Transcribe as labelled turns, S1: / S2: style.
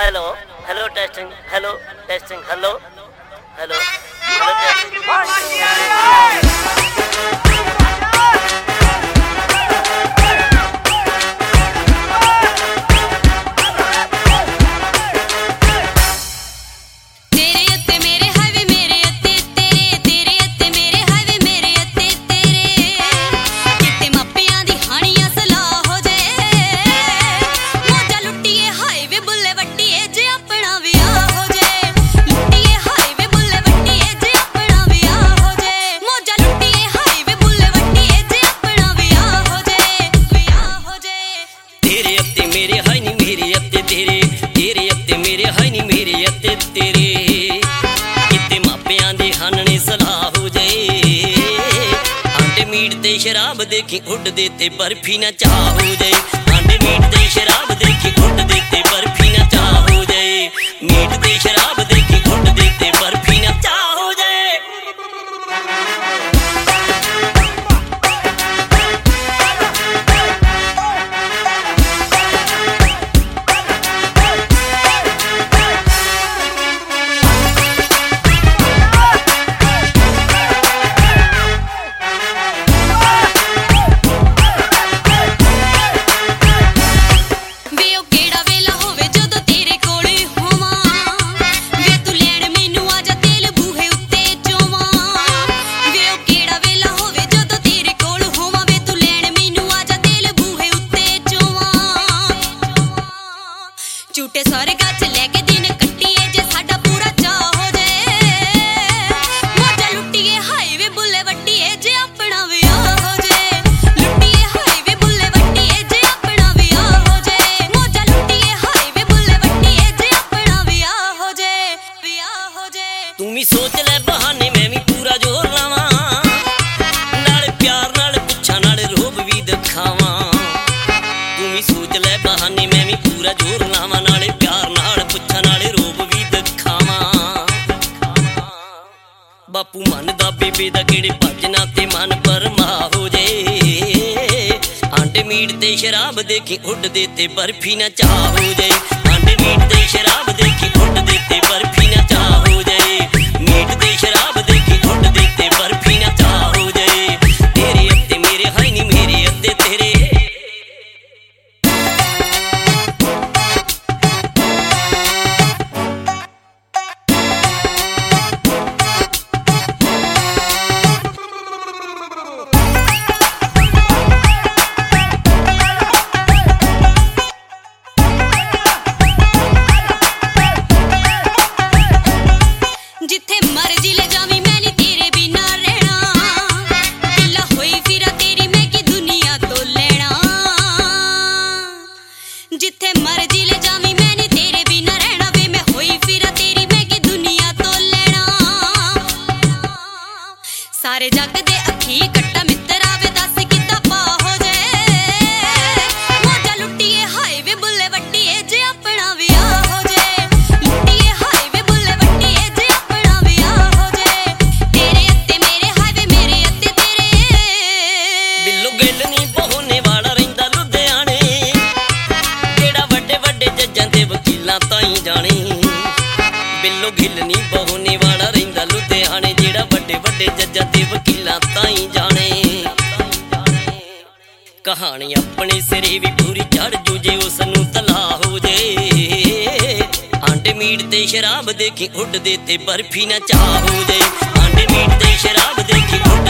S1: hello hello testing hello testing hello hello hello testing शराब देखी उड़ देते बर्फी न चाह हो जाए आंडे मीट दे शराब देखी उड़ देते बर्फी न चाह हो जाए मीट दे शराब देखी उड़ देते बर्फी न चाह हो जाए झूठे स्वर्गा च लेके दिन कट्टिए जे साडा पूरा चाह हो जाए मौजा लुट्टिए हाईवे बुले वट्टिए जे अपना विआह हो जाए लुट्टिए हाईवे बुले वट्टिए जे अपना विआह हो जाए मौजा लुट्टिए हाईवे बुले वट्टिए जे अपना विआह हो जाए तू भी सोच ले बहाने मैं भी पूरा जोर लावां नाल प्यार नाल पुछां नाल रोब भी दिखावां तू भी सोच ले बहाने मैं भी पूरा जोर लावां बापू मन दा बेबे दा केड़े भजना ते मन परमा हो जाए आंडे मीट ते शराब देखी उड़ देते बर्फी न चाह हो जाए आंडे मीट ते शराब देखी उड़ देते बर्फी न चाह हो जाए मीट ते शराब देखी उड़ देते बर्फी न चाह हो जाए तेरे अत्ते मेरे है नी मेरे अत्ते तेरे सारे जग दे अखी कट्टा मित्र आवे दस किदा पा हो जाए मौजा लुट्टिए हाईवे बुले वट्टिए जे अपना विआह हो जाए लुट्टिए हाईवे बुले वट्टिए जे अपना विआह हो जाए तेरे अत्ते मेरे हाईवे मेरे अत्ते तेरे बिल्लो गिल नी बहोने वाला रहिंदा लुधियाने जेड़ा वड्डे वड्डे जज्जां ते वकीलां ताईं जाने बिल्लो गिल नी बहोने वाला रहिंदा लुधियाने जेड़ा वड्डे वड्डे जज्जां ते वकीलां ताईं जाने कहानी अपने सिरे भी पूरी चढ़ जू जे उसनू तला हो जाए आंडे मीट ते शराब देखी उड़ देते बर्फी न चाह हो जाए आंडे मीट ते शराब देखी